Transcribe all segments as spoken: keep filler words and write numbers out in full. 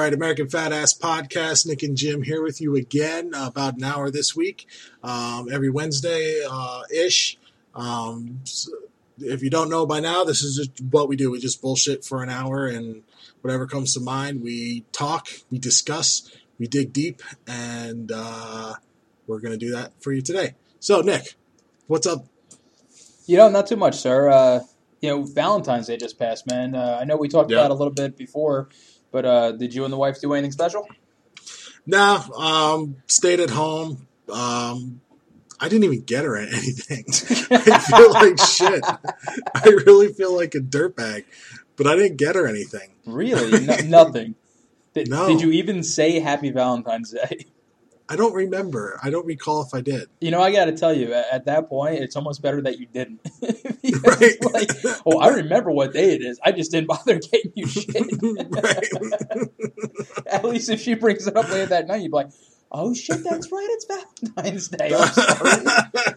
right, American Fat Ass Podcast. Nick and Jim here with you again, uh, about an hour this week, um, every Wednesday uh, ish. Um, so if you don't know by now, this is just what we do. We just bullshit for an hour, and whatever comes to mind, we talk, we discuss, we dig deep, and uh, we're going to do that for you today. So, Nick, what's up? You know, not too much, sir. Uh, you know, Valentine's Day just passed, man. Uh, I know we talked Yep. about it a little bit before, but uh, did you and the wife do anything special? Nah, um, stayed at home. Um, I didn't even get her anything. I feel like shit. I really feel like a dirtbag, but I didn't get her anything. Really? No, nothing? Did, No. Did you even say Happy Valentine's Day? I don't remember. I don't recall if I did. You know, I got to tell you, at, at that point, it's almost better that you didn't. Right. It's like, oh, I remember what day it is. I just didn't bother getting you shit. Right. At least if she brings it up later that night, you'd be like, oh, shit, that's right. It's Valentine's Day. I'm sorry.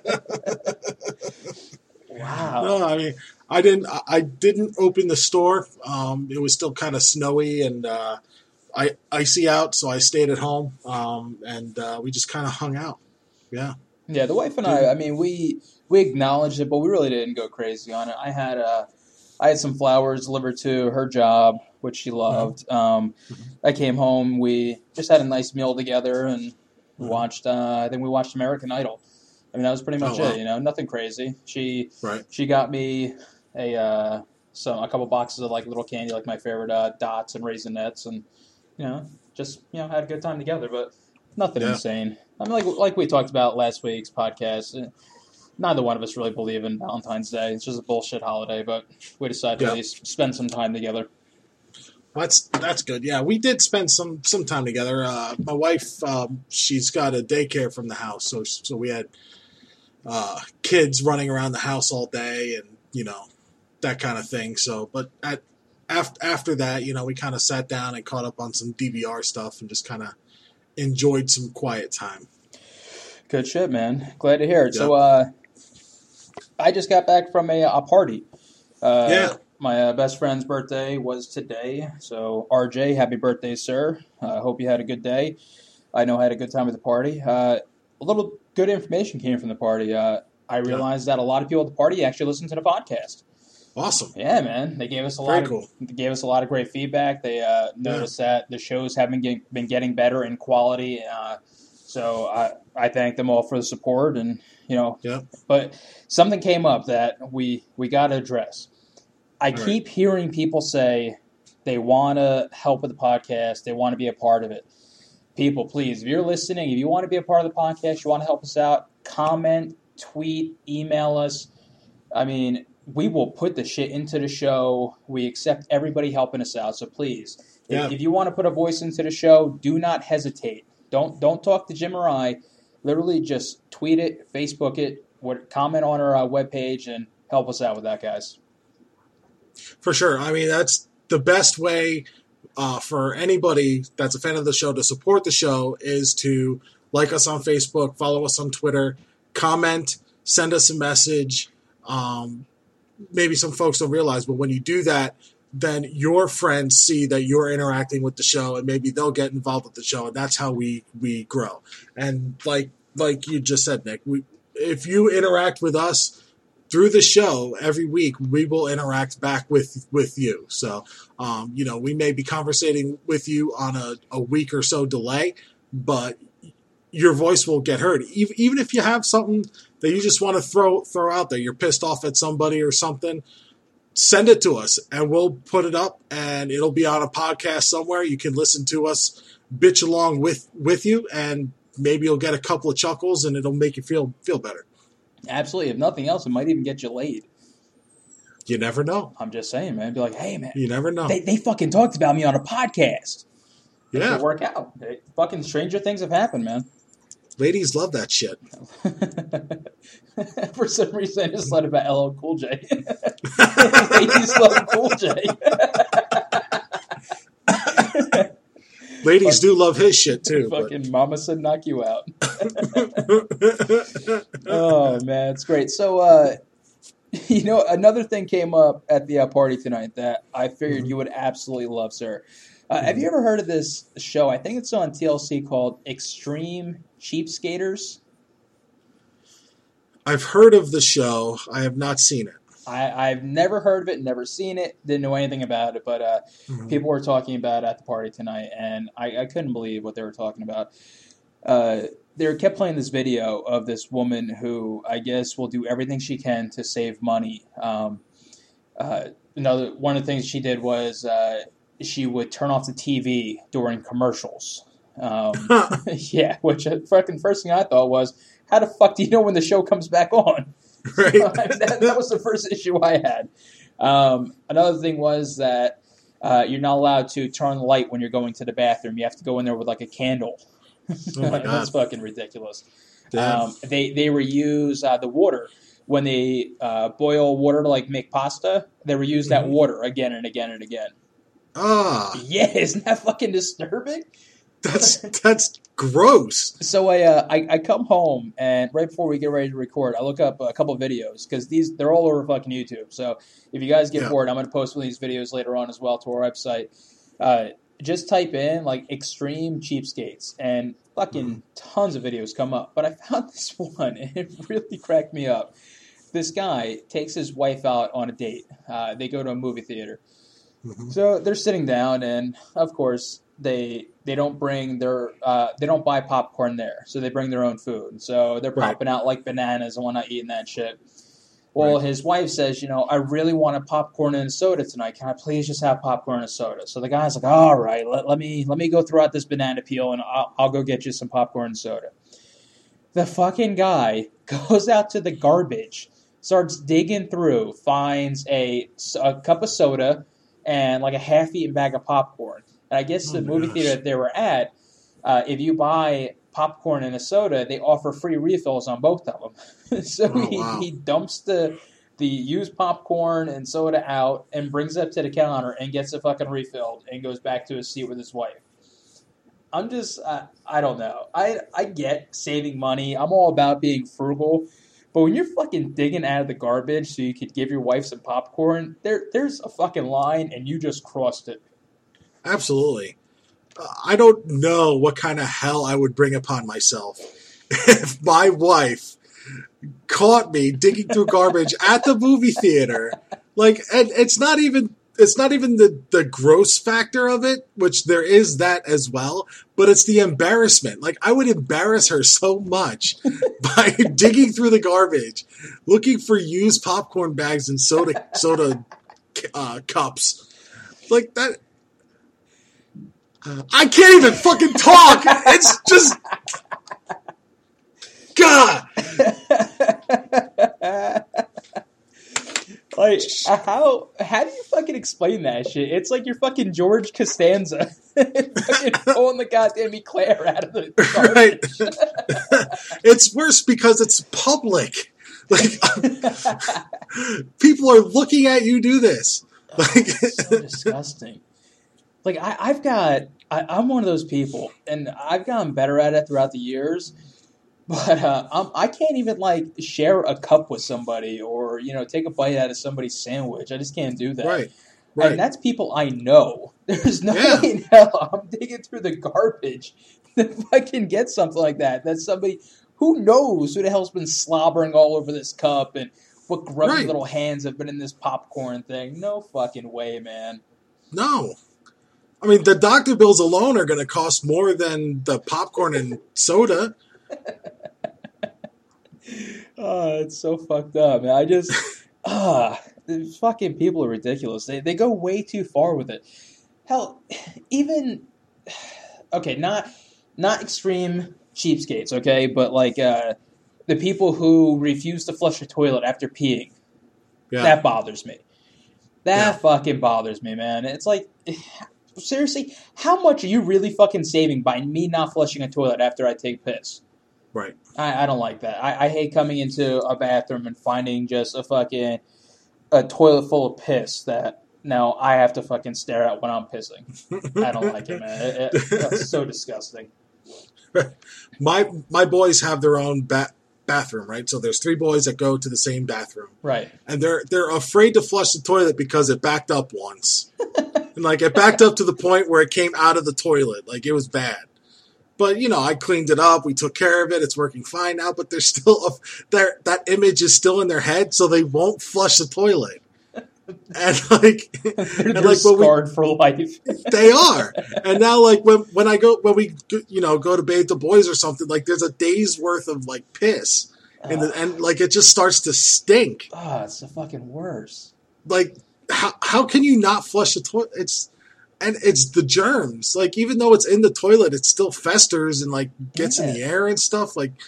Wow. No, I mean, I didn't. I didn't open the store. Um, it was still kind of snowy and uh, I icy out, so I stayed at home, um, and uh, we just kind of hung out. Yeah. Yeah, the wife and I. I mean, we we acknowledged it, but we really didn't go crazy on it. I had uh, I had some flowers delivered to her job, which she loved. Um, I came home. We just had a nice meal together and watched. Uh, I think we watched American Idol. I mean, that was pretty much Oh, wow. it. You know, nothing crazy. She Right. she got me a uh, some a couple boxes of like little candy, like my favorite uh, dots and raisinets, and you know, just you know, had a good time together. But nothing Yeah. insane. I mean, like like we talked about last week's podcast. Neither one of us really believe in Valentine's Day. It's just a bullshit holiday, but we decided Yeah. to at least spend some time together. That's that's good. Yeah, we did spend some some time together. Uh, my wife, um, she's got a daycare from the house, so so we had uh, kids running around the house all day, and you know that kind of thing. So, but at after after that, you know, we kind of sat down and caught up on some D V R stuff, and just kind of enjoyed some quiet time. Good shit, man. Glad to hear it. Yeah. So, uh, I just got back from a, a party. Uh, Yeah. My uh, best friend's birthday was today. So, R J, happy birthday, sir. I uh, hope you had a good day. I know I had a good time at the party. Uh, a little good information came from the party. Uh, I realized that a lot of people at the party actually listen to the podcast. Awesome. Yeah, man. They gave us a Very lot of cool. they gave us a lot of great feedback. They uh, noticed that the shows have been getting, been getting better in quality. Uh, so I I thank them all for the support, and you know. Yeah. But something came up that we we got to address. I Right. keep hearing people say they want to help with the podcast. They want to be a part of it. People, please, if you're listening, if you want to be a part of the podcast, you want to help us out, comment, tweet, email us. I mean, we will put the shit into the show. We accept everybody helping us out. So please, Yeah. if, if you want to put a voice into the show, do not hesitate. Don't don't talk to Jim or I. Literally just tweet it, Facebook it, what, comment on our uh, webpage, and help us out with that, guys. For sure. I mean, that's the best way uh, for anybody that's a fan of the show to support the show is to like us on Facebook, follow us on Twitter, comment, send us a message. Um, maybe some folks don't realize, but when you do that, then your friends see that you're interacting with the show, and maybe they'll get involved with the show, and that's how we we grow. And like like you just said, Nick, we, if you interact with us through the show every week, we will interact back with with you. So, um, you know, we may be conversating with you on a, a week or so delay, but your voice will get heard. Even, even if you have something that you just want to throw throw out there, you're pissed off at somebody or something, send it to us and we'll put it up and it'll be on a podcast somewhere. You can listen to us bitch along with, with you, and maybe you'll get a couple of chuckles and it'll make you feel feel better. Absolutely. If nothing else, it might even get you laid. You never know. I'm just saying, man. Be like, hey, man. You never know. They they fucking talked about me on a podcast. It Yeah. could work out. They, fucking stranger things have happened, man. Ladies love that shit. For some reason, I just thought about L L Cool J. Ladies love Cool J. Ladies do love his shit too. but- Fucking mama said knock you out. Oh, man. It's great. So, uh, you know, another thing came up at the uh, party tonight that I figured Mhm. you would absolutely love, sir. Uh, have you ever heard of this show? I think it's on T L C called Extreme Cheapskaters. I've heard of the show. I have not seen it. I, I've never heard of it, never seen it, didn't know anything about it, but uh, mm-hmm. people were talking about it at the party tonight, and I, I couldn't believe what they were talking about. Uh, they kept playing this video of this woman who I guess will do everything she can to save money. Um, uh, another one of the things she did was uh, she would turn off the T V during commercials. Um, yeah, which the fucking first thing I thought was, how the fuck do you know when the show comes back on? Right. So, I mean, that, that was the first issue I had. Um, another thing was that uh, you're not allowed to turn on the light when you're going to the bathroom. You have to go in there with like a candle. Oh my God. That's fucking ridiculous. Damn. Um, they they reuse uh, the water when they uh, boil water to like make pasta. They reuse mm-hmm. that water again and again and again. Ah. Yeah, isn't that fucking disturbing? That's that's gross. So I, uh, I I come home, and right before we get ready to record, I look up a couple of videos because these they're all over fucking YouTube. So if you guys get yeah. bored, I'm going to post one of these videos later on as well to our website. Uh, just type in like extreme cheapskates, and fucking mm. tons of videos come up. But I found this one, and it really cracked me up. This guy takes his wife out on a date. Uh, they go to a movie theater. Mm-hmm. So they're sitting down, and of course they they don't bring their uh, they don't buy popcorn there, so they bring their own food. So they're popping right. out like bananas and whatnot, eating that shit. Well, right. his wife says, you know, I really want a popcorn and a soda tonight. Can I please just have popcorn and a soda? So the guy's like, all right, let, let me let me go throw out this banana peel, and I'll, I'll go get you some popcorn and soda. The fucking guy goes out to the garbage, starts digging through, finds a, a cup of soda and like a half-eaten bag of popcorn. And I guess the oh movie gosh. theater that they were at, uh, if you buy popcorn and a soda, they offer free refills on both of them. so oh, he, wow. he dumps the the used popcorn and soda out and brings it up to the counter and gets it fucking refilled and goes back to his seat with his wife. I'm just, uh, I don't know. I I get saving money. I'm all about being frugal. But when you're fucking digging out of the garbage so you could give your wife some popcorn, there there's a fucking line and you just crossed it. Absolutely. Uh, I don't know what kind of hell I would bring upon myself if my wife caught me digging through garbage at the movie theater. Like, and it's not even it's not even the, the gross factor of it, which there is that as well, but it's the embarrassment. Like, I would embarrass her so much by digging through the garbage, looking for used popcorn bags and soda soda uh, cups. Like that. I can't even fucking talk. It's just, God. Like, how how do you fucking explain that shit? It's like you're fucking George Costanza fucking pulling the goddamn eclair out of the garbage. Right. It's worse because it's public. Like, people are looking at you do this. Like, oh, so disgusting. Like, I, I've got, I, I'm one of those people, and I've gotten better at it throughout the years, but uh, I'm, I can't even, like, share a cup with somebody or, you know, take a bite out of somebody's sandwich. I just can't do that. Right, right. And that's people I know. There's no yeah. way in hell I'm digging through the garbage if I can get something like that. That's somebody, who knows who the hell's been slobbering all over this cup and what grubby right. little hands have been in this popcorn thing. No fucking way, man. No. I mean, the doctor bills alone are going to cost more than the popcorn and soda. Oh, it's so fucked up, man. I just, ah, these fucking people are ridiculous. They they go way too far with it. Hell, even, okay, not not extreme cheapskates, okay, but like uh, the people who refuse to flush a toilet after peeing. Yeah. That bothers me. That yeah. fucking bothers me, man. It's like, seriously, how much are you really fucking saving by me not flushing a toilet after I take piss? Right. I, I don't like that. I, I hate coming into a bathroom and finding just a fucking a toilet full of piss that now I have to fucking stare at when I'm pissing. I don't like it, man. It, it, it's so disgusting. My my boys have their own ba- bathroom, right? So there's three boys that go to the same bathroom. Right. And they're they're afraid to flush the toilet because it backed up once. And, like, it backed up to the point where it came out of the toilet. Like, it was bad. But, you know, I cleaned it up. We took care of it. It's working fine now. But there's still a, that image is still in their head, so they won't flush the toilet. And, like, they're, and they're like scarred we, for life. They are. And now, like, when when I go, when we, you know, go to bathe the boys or something, like, there's a day's worth of, like, piss. And, the, and like, it just starts to stink. Oh, it's the fucking worst. Like, how how can you not flush the toilet? It's and it's the germs. Like, even though it's in the toilet, it still festers and, like, gets yeah. in the air and stuff. Like,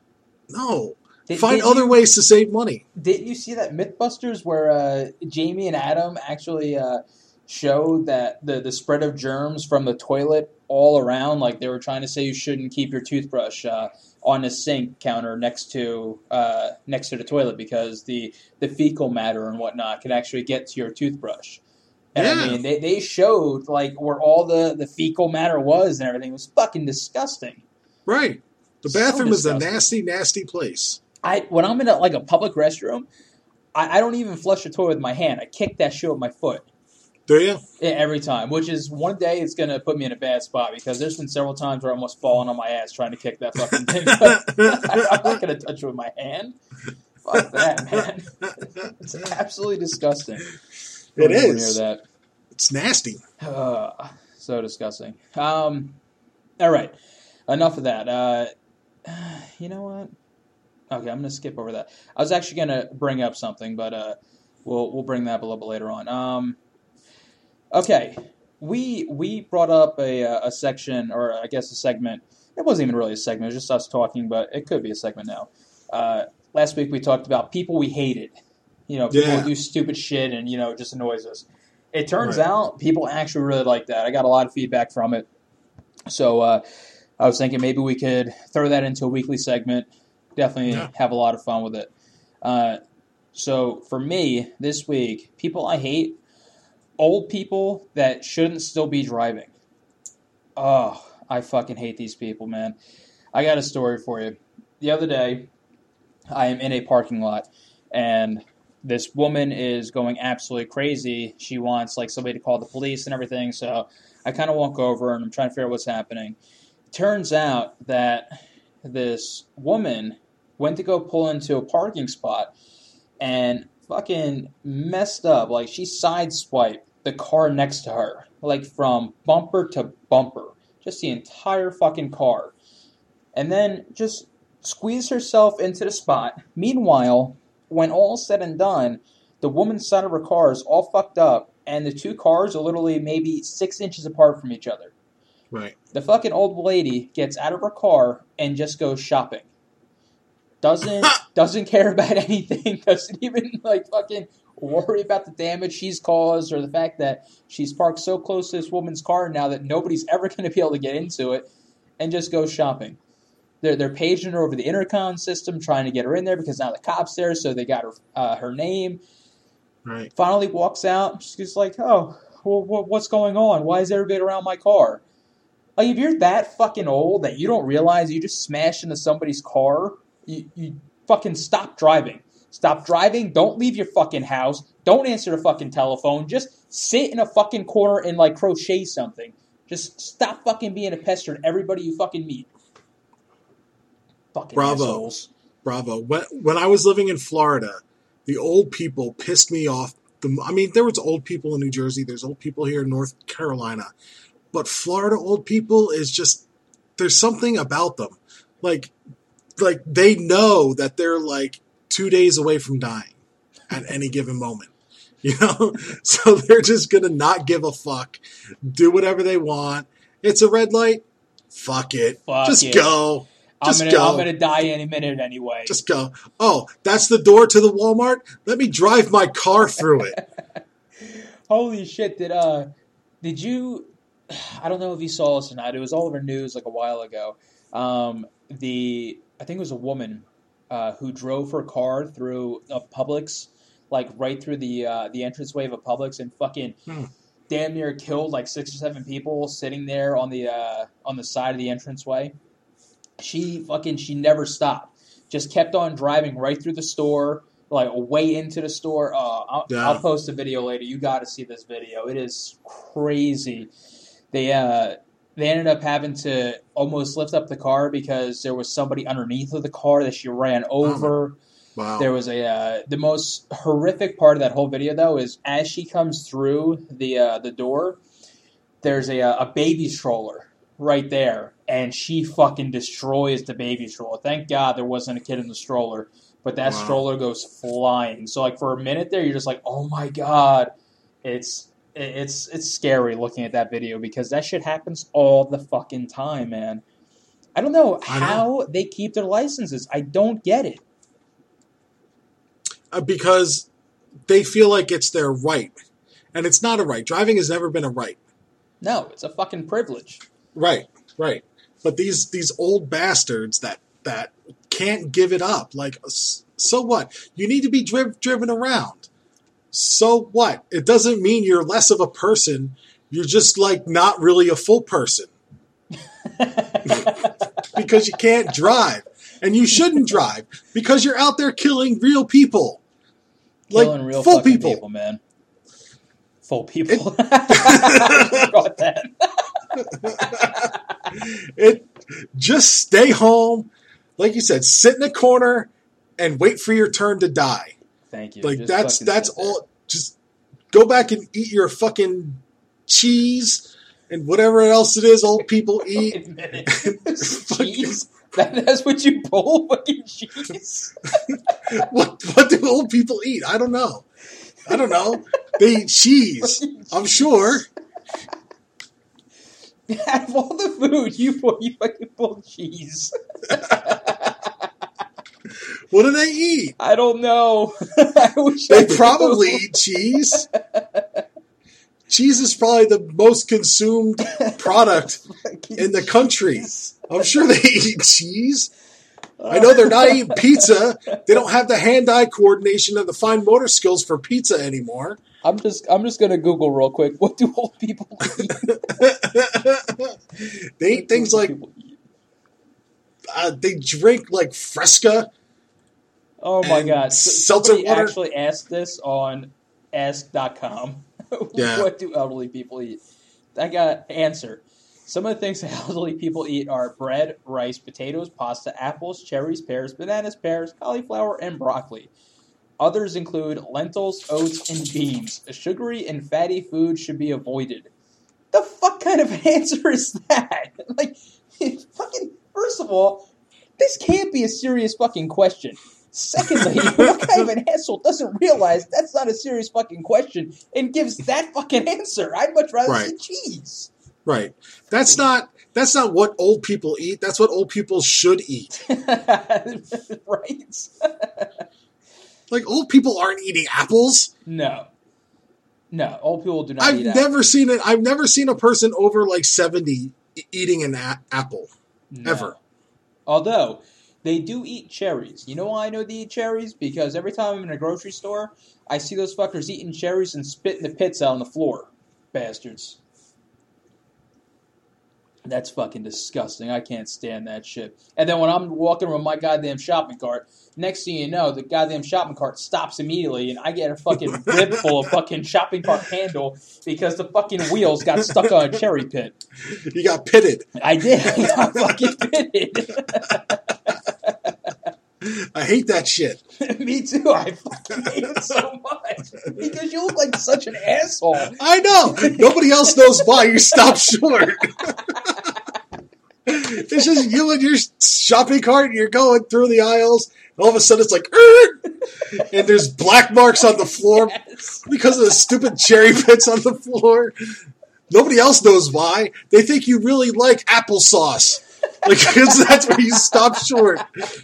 no. Did, Find did other you, ways to save money. Didn't you see that Mythbusters where uh, Jamie and Adam actually uh, showed that the, the spread of germs from the toilet all around? Like, they were trying to say you shouldn't keep your toothbrush uh, on the sink counter next to uh, next to the toilet because the, the fecal matter and whatnot can actually get to your toothbrush. And yeah. I mean, they, they showed like where all the, the fecal matter was and everything. It was fucking disgusting. Right. The bathroom so is a nasty, nasty place. I when I'm in a, like a public restroom, I, I don't even flush the toilet with my hand. I kick that shit with my foot. Do you? Yeah, every time. Which is one day it's gonna put me in a bad spot because there's been several times where I almost fallen on my ass trying to kick that fucking thing. I'm not gonna touch it with my hand. Fuck that, man. It's absolutely disgusting. It is. Hear that. It's nasty. Uh, so disgusting. Um, all right. Enough of that. Uh, you know what? Okay, I'm going to skip over that. I was actually going to bring up something, but uh, we'll we'll bring that up a little bit later on. Um, okay, we we brought up a a section, or I guess a segment. It wasn't even really a segment. It was just us talking, but it could be a segment now. Uh, last week we talked about people we hated. You know, people yeah. who do stupid shit and, you know, it just annoys us. It turns right. out people actually really like that. I got a lot of feedback from it. So uh, I was thinking maybe we could throw that into a weekly segment. Definitely yeah. have a lot of fun with it. Uh, so for me, this week, people I hate, old people that shouldn't still be driving. Oh, I fucking hate these people, man. I got a story for you. The other day, I am in a parking lot, and this woman is going absolutely crazy. She wants like somebody to call the police and everything, so I kind of walk over, and I'm trying to figure out what's happening. Turns out that this woman went to go pull into a parking spot and fucking messed up. Like, she sideswiped the car next to her, like from bumper to bumper. Just the entire fucking car. And then just squeezed herself into the spot. Meanwhile, when all's said and done, the woman's side of her car is all fucked up, and the two cars are literally maybe six inches apart from each other. Right. The fucking old lady gets out of her car and just goes shopping. Doesn't doesn't care about anything. Doesn't even like fucking worry about the damage she's caused or the fact that she's parked so close to this woman's car now that nobody's ever going to be able to get into it, and just goes shopping. They're they're paging her over the intercom system, trying to get her in there because now the cop's there, so they got her uh, her name. Right. Finally walks out. She's like, "Oh, well, what's going on? Why is everybody around my car?" Like, if you're that fucking old that you don't realize you just smashed into somebody's car, you, you fucking stop driving. Stop driving. Don't leave your fucking house. Don't answer the fucking telephone. Just sit in a fucking corner and, like, crochet something. Just stop fucking being a pest to everybody you fucking meet. Fucking Bravo. assholes. Bravo. When, when I was living in Florida, the old people pissed me off. The, I mean, there was old people in New Jersey. There's old people here in North Carolina. But Florida old people is just, there's something about them. Like, like they know that they're like two days away from dying at any given moment. You know? So they're just going to not give a fuck. Do whatever they want. It's a red light. Fuck it. Fuck just it. go. Just I'm gonna, go. I'm going to die any minute anyway. Just go. Oh, that's the door to the Walmart? Let me drive my car through it. Holy shit. Did, uh, did you... I don't know if you saw this or not. It was all over news like a while ago. Um, the I think it was a woman uh, who drove her car through a Publix, like right through the uh, the entranceway of a Publix, and fucking hmm. damn near killed like six or seven people sitting there on the uh, on the side of the entranceway. She fucking she never stopped. just kept on driving right through the store, like way into the store. Uh, I'll, Yeah. I'll post a video later. You got to see this video. It is crazy. They uh, they ended up having to almost lift up the car because there was somebody underneath of the car that she ran over. Wow. There was a uh, the most horrific part of that whole video though is as she comes through the uh, the door, there's a a baby stroller right there, and she fucking destroys the baby stroller. Thank God there wasn't a kid in the stroller, but that Wow. stroller goes flying. So like for a minute there, you're just like, oh my God, it's it's it's scary looking at that video because that shit happens all the fucking time, man. I don't know I know. how they keep their licenses. I don't get it. Uh, because they feel like it's their right. And it's not a right. Driving has never been a right. No, it's a fucking privilege. Right, right. But these these old bastards that that can't give it up. Like, s- so what? You need to be driv- driven around. So what? It doesn't mean you're less of a person. You're just like not really a full person because you can't drive, and you shouldn't drive because you're out there killing real people, Killing like real full fucking people. people, man. Full people. I forgot that. It just stay home, like you said, sit in a corner and wait for your turn to die. Thank you. Like Just that's fucking that's sit there. all. Just go back and eat your fucking cheese and whatever else it is old people eat. Wait a minute. Cheese? That, that's what you pull? Fucking cheese? What what do old people eat? I don't know. I don't know. They eat cheese. I'm sure. Out of all the food, you pull, you fucking pull cheese. What do they eat? I don't know. I wish I They knew. probably eat cheese. Cheese is probably the most consumed product Fucking in the country. cheese. I'm sure they eat cheese. I know they're not eating pizza. They don't have the hand-eye coordination and the fine motor skills for pizza anymore. I'm just I'm just gonna Google real quick. What do old people eat? They eat things What like do people eat? uh, they drink like Fresca. Oh my and God! So- seltzer Somebody water. actually asked this on ask dot com. Yeah. What do elderly people eat? I got answer. Some of the things that elderly people eat are bread, rice, potatoes, pasta, apples, cherries, pears, bananas, pears, cauliflower, and broccoli. Others include lentils, oats, and beans. A sugary and fatty food should be avoided. The fuck kind of answer is that? Like, fucking. First of all, this can't be a serious fucking question. Secondly, what kind of an asshole doesn't realize that's not a serious fucking question and gives that fucking answer? I'd much rather Right. say cheese. Right. That's not that's not what old people eat. That's what old people should eat. Right? Like old people aren't eating apples. No. No, old people do not I've eat never seen it. I've never seen a person over like seventy e- eating an a- apple. No. Ever. Although, they do eat cherries. You know why I know they eat cherries? Because every time I'm in a grocery store, I see those fuckers eating cherries and spitting the pits out on the floor. Bastards. That's fucking disgusting. I can't stand that shit. And then when I'm walking with my goddamn shopping cart, next thing you know, the goddamn shopping cart stops immediately, and I get a fucking rib full of fucking shopping cart handle because the fucking wheels got stuck on a cherry pit. You got pitted. I did. I got fucking pitted. I hate that shit. Me too. I fucking hate it so much because you look like such an asshole. I know. Nobody else knows why you stopped short. It's just you and your shopping cart. You're going through the aisles. And all of a sudden, it's like, "Er!" And there's black marks on the floor Yes. because of the stupid cherry pits on the floor. Nobody else knows why. They think you really like applesauce. Like, because that's where you stop short.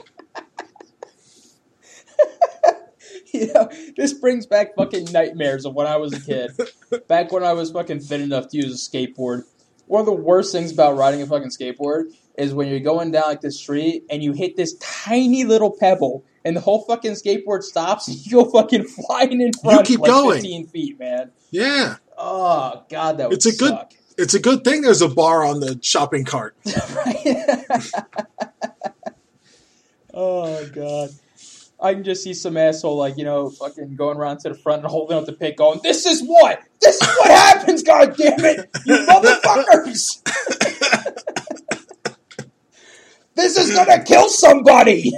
You know, this brings back fucking nightmares of when I was a kid. Back when I was fucking fit enough to use a skateboard. One of the worst things about riding a fucking skateboard is when you're going down like this street and you hit this tiny little pebble and the whole fucking skateboard stops and you go fucking flying in front keep like going. fifteen feet, man. Yeah. Oh, God, that would It's a good- suck. It's a good thing there's a bar on the shopping cart. Right? Oh, God. I can just see some asshole, like, you know, fucking going around to the front and holding up the pick going, this is what? This is what happens, goddammit! You motherfuckers! This is gonna kill somebody!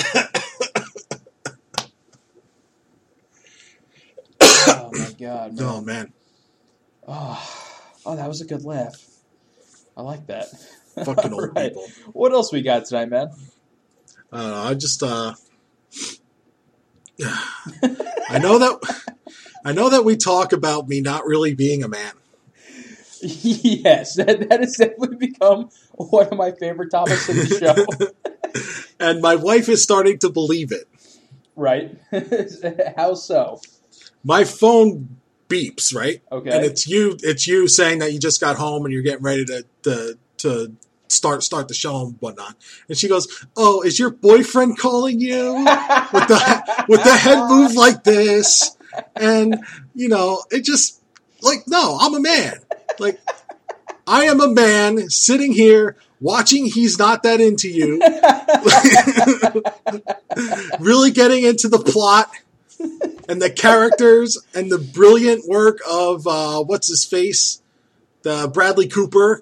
Oh, my God, man. Oh, man. Oh, oh, that was a good laugh. I like that. Fucking old right. people. What else we got tonight, man? I don't know. I just, uh... I know that... I know that we talk about me not really being a man. Yes, that, that has definitely become one of my favorite topics of the show. And my wife is starting to believe it. Right. How so? My phone beeps, right? Okay. And it's you it's you saying that you just got home and you're getting ready to to, to start start the show and whatnot. And she goes, "Oh, is your boyfriend calling you?" with the with the head move like this. And, you know, it just, like, no, I'm a man. Like, I am a man sitting here watching He's Not That Into You. Really getting into the plot and the characters and the brilliant work of, uh, what's his face? The Bradley Cooper.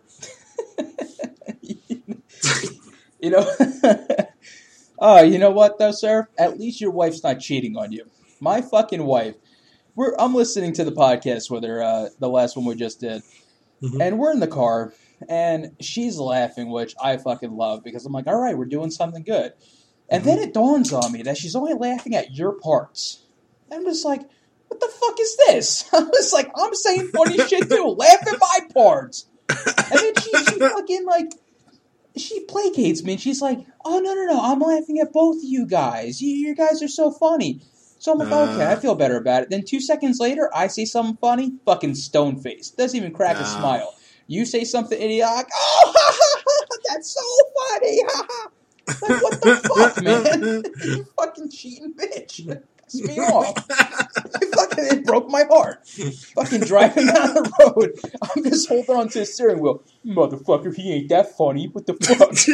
You know, oh, you know what, though, sir? At least your wife's not cheating on you. My fucking wife. We're, I'm listening to the podcast with her, uh, the last one we just did, mm-hmm. and we're in the car, and she's laughing, which I fucking love, because I'm like, all right, we're doing something good. And mm-hmm. then it dawns on me that she's only laughing at your parts. And I'm just like, what the fuck is this? I'm just like, I'm saying funny shit too, laugh at my parts. And then she, she fucking, like, she placates me, and she's like, oh, no, no, no, I'm laughing at both of you guys. You, you guys are so funny. So I'm like, uh, okay, I feel better about it. Then two seconds later, I say something funny, fucking stone face. Doesn't even crack uh, a smile. You say something idiotic, oh, ha, ha, ha, that's so funny, ha, ha. Like, what the fuck, man? You fucking cheating bitch. Piss me off. It fucking, it broke my heart. Fucking driving down the road, I'm just holding on to the steering wheel. Motherfucker, he ain't that funny. What the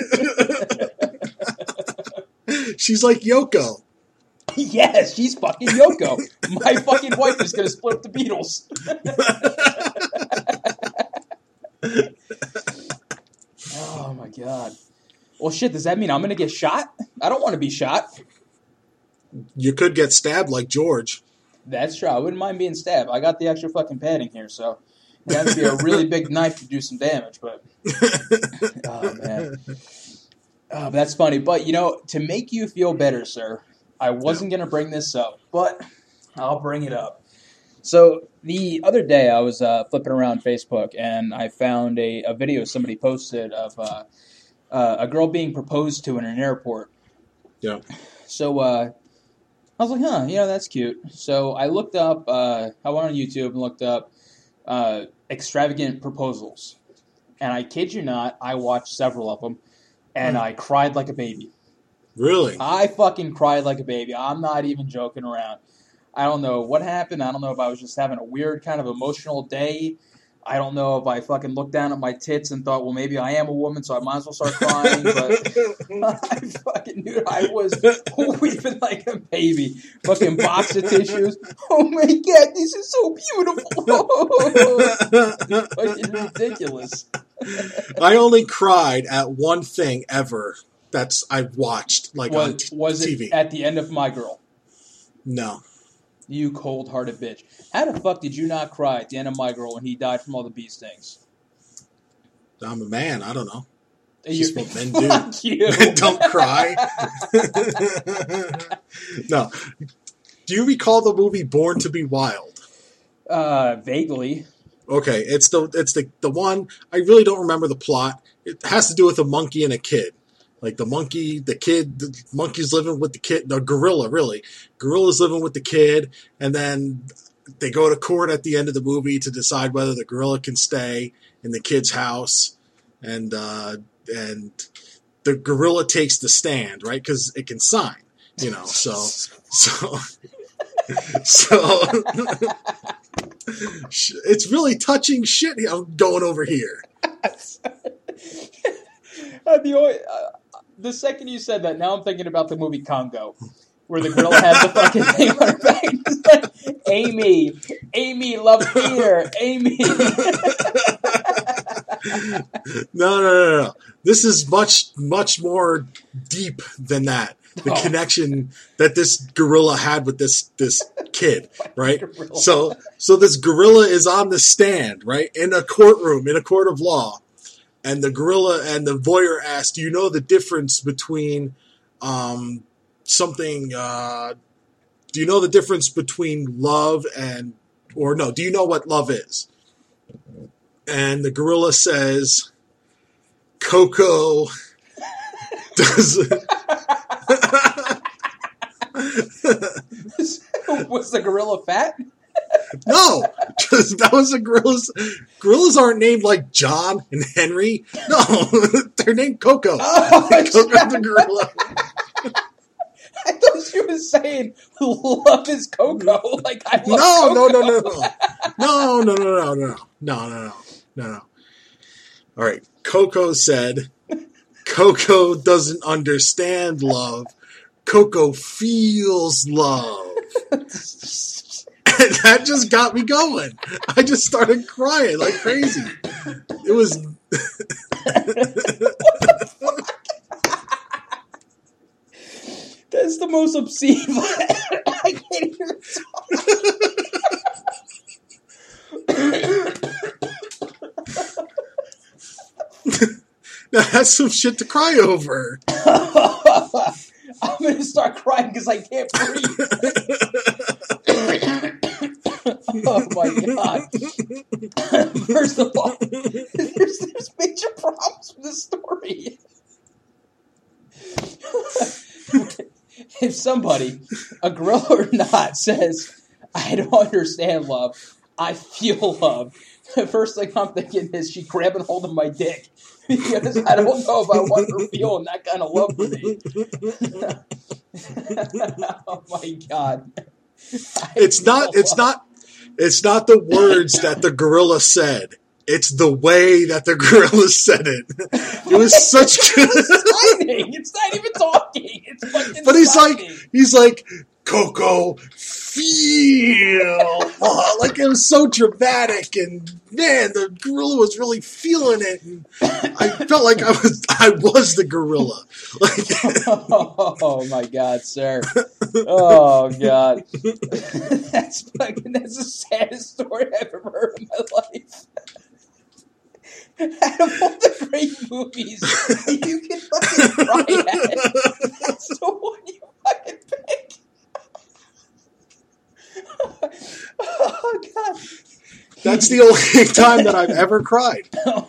fuck? She's like Yoko. Yes, she's fucking Yoko. My fucking wife is going to split up the Beatles. Oh, my God. Well, shit, does that mean I'm going to get shot? I don't want to be shot. You could get stabbed like George. That's true. I wouldn't mind being stabbed. I got the extra fucking padding here, so it has to be a really big knife to do some damage, but... Oh, man. Oh, that's funny. But, you know, to make you feel better, sir... I wasn't going to bring this up, but I'll bring it up. So the other day I was uh, flipping around Facebook, and I found a, a video somebody posted of uh, uh, a girl being proposed to in an airport. Yeah. So uh, I was like, huh, you know, that's cute. So I looked up, uh, I went on YouTube and looked up uh, extravagant proposals. And I kid you not, I watched several of them, and mm. I cried like a baby. Really? I fucking cried like a baby. I'm not even joking around. I don't know what happened. I don't know if I was just having a weird kind of emotional day. I don't know if I fucking looked down at my tits and thought, well, maybe I am a woman, so I might as well start crying. But I fucking knew I was weeping like a baby. Fucking box of tissues. Oh my God, this is so beautiful. It's fucking ridiculous. I only cried at one thing ever. That's I've watched like was, on t- was T V. It at the end of My Girl? No. You cold-hearted bitch. How the fuck did you not cry at the end of My Girl when he died from all the bee stings? I'm a man. I don't know. You're, what men do. Fuck you. Men don't cry. No. Do you recall the movie Born to Be Wild? Uh, vaguely. Okay, it's the it's the the one. I really don't remember the plot. It has to do with a monkey and a kid. Like the monkey, the kid, the monkey's living with the kid, the gorilla, really. Gorilla's living with the kid, and then they go to court at the end of the movie to decide whether the gorilla can stay in the kid's house. And uh, and the gorilla takes the stand, right? Because it can sign, you know. So, so, so, it's really touching shit I'm going over here. uh, the only... Uh, the second you said that, now I'm thinking about the movie Congo, where the gorilla had the fucking thing on her back. It's like, Amy, Amy, love beer, Amy. no, no, no, no. This is much, much more deep than that. The Oh. connection that this gorilla had with this this kid, right? Gorilla. So, so this gorilla is on the stand, right, in a courtroom, in a court of law, and the gorilla and the voyeur asked, "Do you know the difference between um, something? Uh, do you know the difference between love and, or no? Do you know what love is?" And the gorilla says, "Coco does." Was the gorilla fat? No, just, that was a gorillas. Gorillas aren't named like John and Henry. No, they're named Coco. Oh, Coco the gorilla. I thought she was saying love is Coco. Like I love No, no, Coco. no, no, no, no, no, no, no, no, no, no, no, no, no. All right, Coco said, "Coco doesn't understand love. Coco feels love." And that just got me going. I just started crying like crazy. It was. That's the most obscene. I can't even talk. Now that's some shit to cry over. I'm gonna start crying because I can't breathe. Oh my god! First of all, there's, there's major problems with this story. If somebody, a gorilla or not, says, "I don't understand love, I feel love," the first thing I'm thinking is she grabbing hold of my dick. Because I don't know if I want her feeling that kind of love for me. Oh my god. I It's not it's not it's not the words that the gorilla said. It's the way that the gorilla said it. It was such good. It's signing. It's not even talking. It's fucking But he's like signing. he's like Coco feel like it was so dramatic, and man, the gorilla was really feeling it. And I felt like I was I was the gorilla. Like Oh my god, sir. Oh god. That's fucking that's the saddest story I've ever heard in my life. Out of all the great movies you can fucking cry at, that's the one you fucking pick. Oh god. that's the only time that I've ever cried.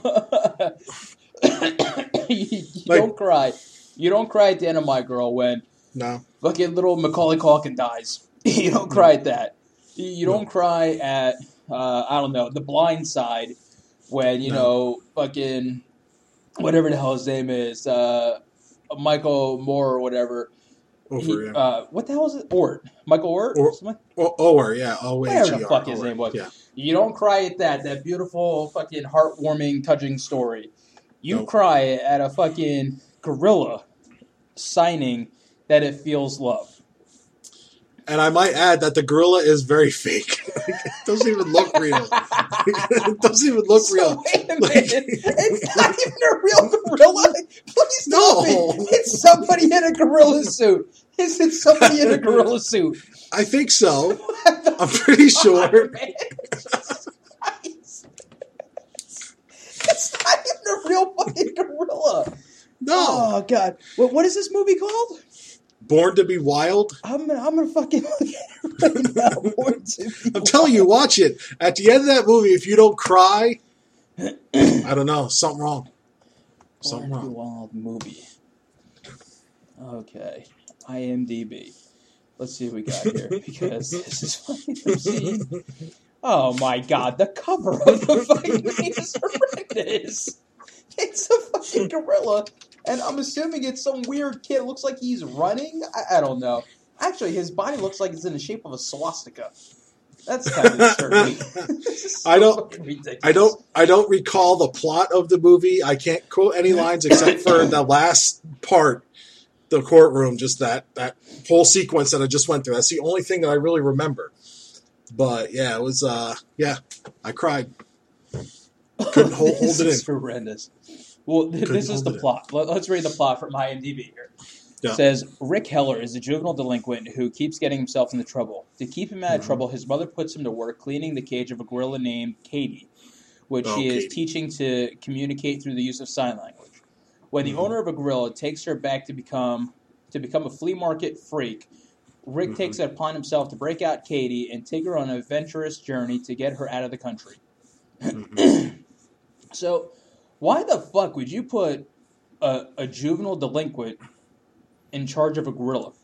you you Like- don't cry. You don't cry at the end of My Girl when No. fucking little Macaulay Culkin dies. You don't cry at that. You, you don't cry at, uh, I don't know, The Blind Side when, you No. know, fucking, whatever the hell his name is, uh, Michael Moore or whatever. Over, He- yeah. uh, what the hell is it? Ort. Michael Ort? Or- Something? O- Ower, yeah. O H E R. Whatever the fuck his Ower, name was. Yeah. You don't cry at that. That beautiful, fucking heartwarming, touching story. You Nope. cry at a fucking gorilla signing that it feels love. And I might add that the gorilla is very fake. It doesn't even look real. It doesn't even look So real. wait a Like- minute. It's not even a real gorilla. Please tell No. me it's somebody in a gorilla suit. Is it somebody in a gorilla suit? I think so. What the I'm pretty fuck, sure. man? Jesus Christ. It's not even a real fucking gorilla. No. Oh god. What what is this movie called? Born to be Wild. I'm gonna I'm gonna fucking look at it right now. Born to Be I'm telling you, watch it. At the end of that movie, if you don't cry, I don't know, something wrong. Something Born to Be wrong. Wild movie. Okay. IMDb. Let's see what we got here because this is fucking obscene. Oh my god, the cover of the fucking thing is horrendous. It's a fucking gorilla, and I'm assuming it's some weird kid. It looks like he's running. I, I don't know. Actually, his body looks like it's in the shape of a swastika. That's kind of disturbing. So I don't. I don't. I don't recall the plot of the movie. I can't quote any lines except for the last part, the courtroom. Just that that whole sequence that I just went through. That's the only thing that I really remember. But yeah, it was. Uh, yeah, I cried. Couldn't hold, hold it in. This is horrendous. Well, th- this is the plot. Let, let's read the plot from IMDb here. Yeah. It says, Rick Heller is a juvenile delinquent who keeps getting himself into trouble. To keep him out of mm-hmm. trouble, his mother puts him to work cleaning the cage of a gorilla named Katie, which oh, she Katie. is teaching to communicate through the use of sign language. When mm-hmm. the owner of a gorilla takes her back to become to become a flea market freak, Rick mm-hmm. takes it upon himself to break out Katie and take her on an adventurous journey to get her out of the country. Mm-hmm. So, why the fuck would you put a, a juvenile delinquent in charge of a gorilla?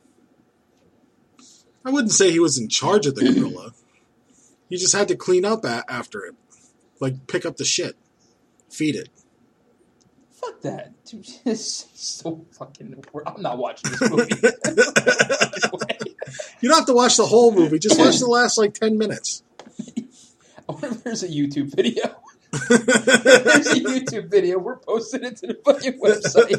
I wouldn't say he was in charge of the gorilla. He just had to clean up a- after it. Like, pick up the shit. Feed it. Fuck that. Dude, this is so fucking... I'm not watching this movie. You don't have to watch the whole movie. Just watch the last, like, ten minutes. I wonder if there's a YouTube video. There's a YouTube video. We're posting it to the fucking website.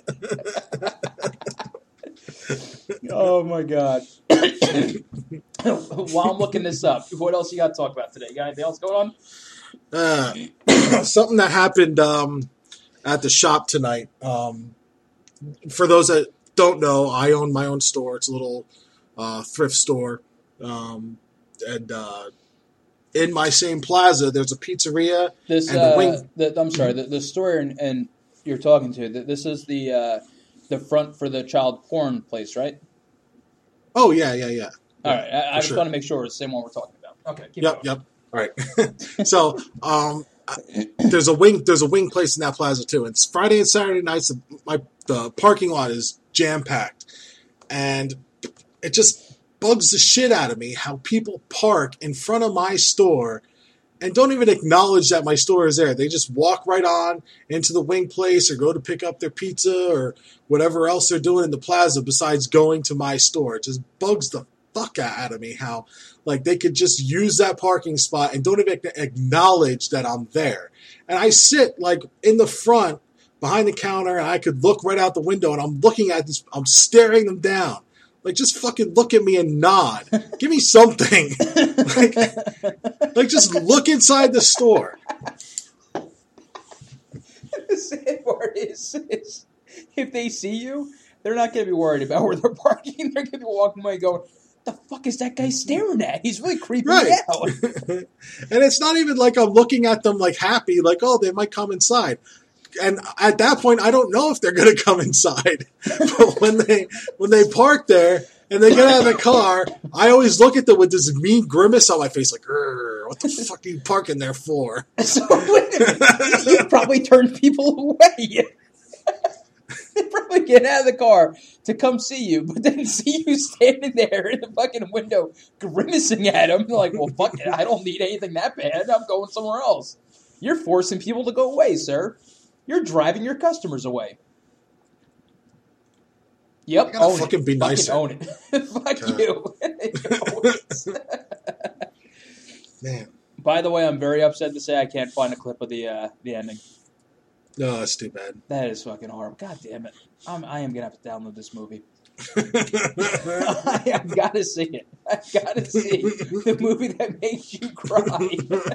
Oh my god. While I'm looking this up, what else you got to talk about today? You got anything else going on? Uh, something that happened um, at the shop tonight. Um, for those that don't know, I own my own store. It's a little uh, thrift store. Um, and uh, in my same plaza, there's a pizzeria. This, and uh, the wing. The, I'm sorry, the, the store and, and you're talking to, this is the uh, the front for the child porn place, right? Oh, yeah, yeah, yeah. All right, I, I just sure. want to make sure it's the same one we're talking about. Okay, keep Yep, going. yep. All right. So, um, there's a wing. There's a wing place in that plaza too. It's Friday and Saturday nights. My the parking lot is jam packed, and it just bugs the shit out of me how people park in front of my store and don't even acknowledge that my store is there. They just walk right on into the wing place or go to pick up their pizza or whatever else they're doing in the plaza besides going to my store. It just bugs the fuck out of me how like they could just use that parking spot and don't even acknowledge that I'm there. And I sit like in the front behind the counter and I could look right out the window and I'm looking at this, I'm staring them down. Like, just fucking look at me and nod. Give me something. like, like, just look inside the store. The sad part is, is, if they see you, they're not going to be worried about where they're parking. They're going to be walking away going, the fuck is that guy staring at? He's really creeping right. me out. And it's not even like I'm looking at them like happy, like, oh, they might come inside. And at that point, I don't know if they're going to come inside. But when they when they park there and they get out of the car, I always look at them with this mean grimace on my face, like, what the fuck are you parking there for? So you probably turn people away. They probably get out of the car to come see you, but then see you standing there in the fucking window grimacing at them. They're like, well, fuck it, I don't need anything that bad. I'm going somewhere else. You're forcing people to go away, sir. You're driving your customers away. Yep, own fucking it. Be nicer. Fucking own it. Fuck God. You. Man. By the way, I'm very upset to say I can't find a clip of the uh, the ending. No, that's too bad. That is fucking horrible. God damn it. I'm, I am going to have to download this movie. I, I've got to see it. I've got to see the movie that makes you cry.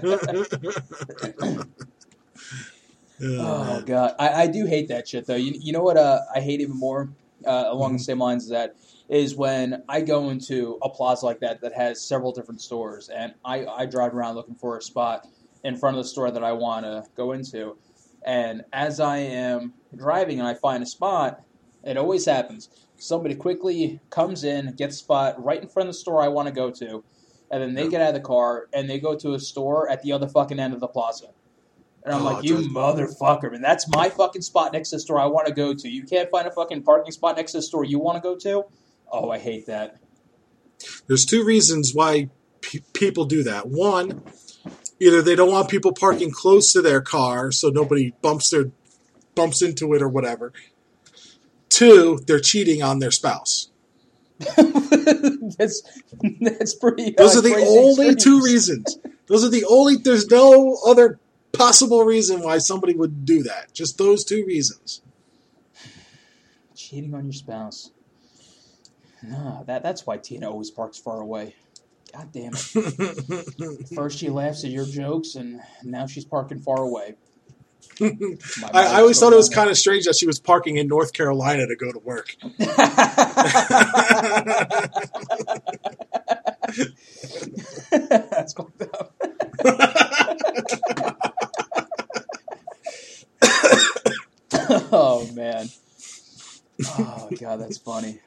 Oh, God. I, I do hate that shit, though. You, you know what uh, I hate even more uh, along mm-hmm. the same lines as that is when I go into a plaza like that that has several different stores, and I, I drive around looking for a spot in front of the store that I want to go into. And as I am driving and I find a spot, it always happens. Somebody quickly comes in, gets a spot right in front of the store I want to go to, and then they get out of the car and they go to a store at the other fucking end of the plaza. And I'm oh, like, you motherfucker, man, that's my fucking spot next to the store I want to go to. You can't find a fucking parking spot next to the store you want to go to? Oh, I hate that. There's two reasons why pe- people do that. One, either they don't want people parking close to their car so nobody bumps their bumps into it or whatever. Two, they're cheating on their spouse. that's that's pretty. Those uh, are the crazy only extremes. two reasons. Those are the only. There's no other possible reason why somebody would do that. Just those two reasons. Cheating on your spouse. No, that that's why Tina always parks far away. God damn it. First she laughs at your jokes, and now she's parking far away. I, I always thought it was kind of strange that she was parking in North Carolina to go to work. That's fucked up. Oh, man. Oh, God, that's funny.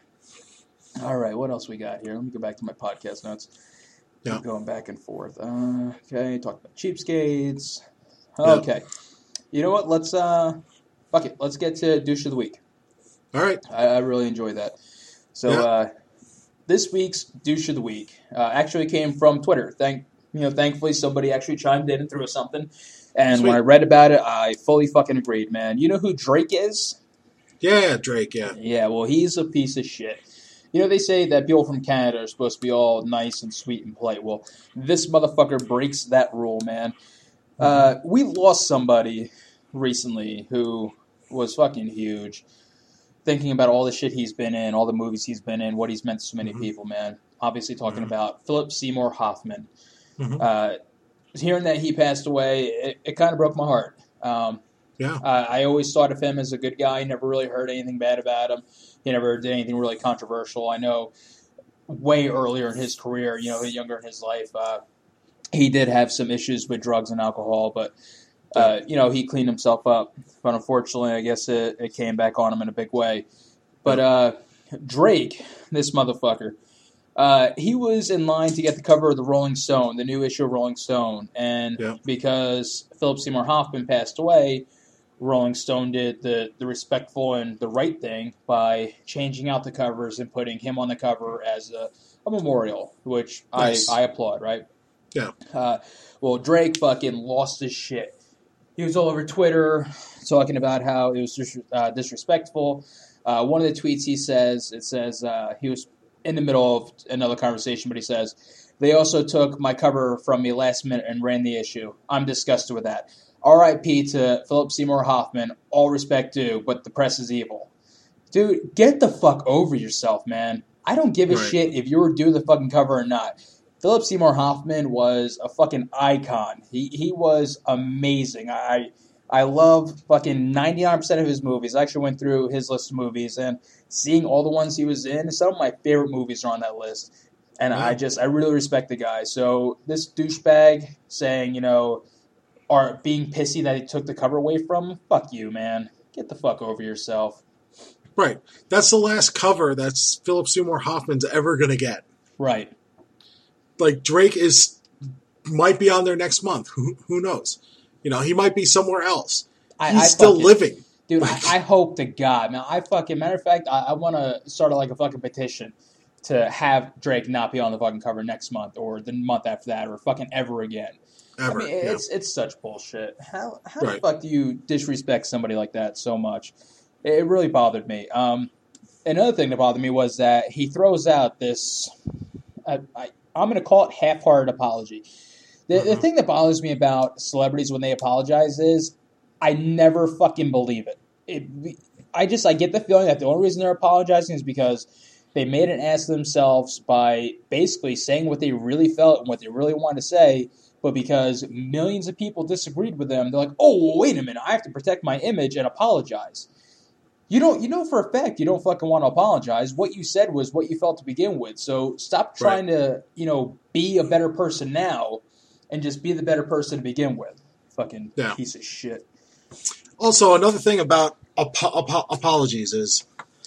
All right, what else we got here? Let me go back to my podcast notes. Yeah. Keep going back and forth. Uh, okay, talk about cheapskates. Okay. Yeah. You know what? Let's, uh, fuck it. Let's get to douche of the week. All right. I, I really enjoyed that. So, yeah. uh, this week's douche of the week uh, actually came from Twitter. Thank you know, thankfully somebody actually chimed in and threw us something. And Sweet. When I read about it, I fully fucking agreed, man. You know who Drake is? Yeah, Drake, yeah. Yeah, well, he's a piece of shit. You know, they say that people from Canada are supposed to be all nice and sweet and polite. Well, this motherfucker breaks that rule, man. Mm-hmm. Uh, we lost somebody recently who was fucking huge. Thinking about all the shit he's been in, all the movies he's been in, what he's meant to so many mm-hmm. people, man. Obviously talking mm-hmm. about Philip Seymour Hoffman. Mm-hmm. Uh, hearing that he passed away, it, it kind of broke my heart. Um, yeah. Uh, I always thought of him as a good guy. Never really heard anything bad about him. He never did anything really controversial. I know way earlier in his career, you know, younger in his life, uh, he did have some issues with drugs and alcohol, but Uh, you know, he cleaned himself up, but unfortunately, I guess it, it came back on him in a big way. But uh, Drake, this motherfucker, uh, he was in line to get the cover of the Rolling Stone, the new issue of Rolling Stone. And yeah. because Philip Seymour Hoffman passed away, Rolling Stone did the, the respectful and the right thing by changing out the covers and putting him on the cover as a, a memorial, which nice. I, I applaud, right? Yeah. Uh, well, Drake fucking lost his shit. He was all over Twitter talking about how it was dis- uh, disrespectful. Uh, one of the tweets he says, it says, uh, he was in the middle of another conversation, but he says, they also took my cover from me last minute and ran the issue. I'm disgusted with that. R I P to Philip Seymour Hoffman. All respect due, but the press is evil. Dude, get the fuck over yourself, man. I don't give a right. shit if you were due the fucking cover or not. Philip Seymour Hoffman was a fucking icon. He he was amazing. I I love fucking ninety-nine percent of his movies. I actually went through his list of movies, and seeing all the ones he was in, some of my favorite movies are on that list. And wow. I just, I really respect the guy. So this douchebag saying, you know, or being pissy that he took the cover away from him, fuck you, man. Get the fuck over yourself. Right. That's the last cover that's Philip Seymour Hoffman's ever going to get. Right. Like, Drake is might be on there next month. Who who knows? You know, he might be somewhere else. I, He's I still fucking, living. Dude, I, I hope to God. Man, I fucking, matter of fact, I, I want to start like a fucking petition to have Drake not be on the fucking cover next month or the month after that or fucking ever again. Ever, I mean, yeah. it's it's such bullshit. How how right. the fuck do you disrespect somebody like that so much? It really bothered me. Um, another thing that bothered me was that he throws out this, I, I, I'm going to call it half-hearted apology. The, mm-hmm. the thing that bothers me about celebrities when they apologize is I never fucking believe it. it. I just, I get the feeling that the only reason they're apologizing is because they made an ass of themselves by basically saying what they really felt and what they really wanted to say, but because millions of people disagreed with them, they're like, oh, well, wait a minute, I have to protect my image and apologize. You don't, you know for a fact you don't fucking want to apologize. What you said was what you felt to begin with. So stop trying right. to, you know, be a better person now and just be the better person to begin with. Fucking yeah. piece of shit. Also, another thing about ap- ap- apologies is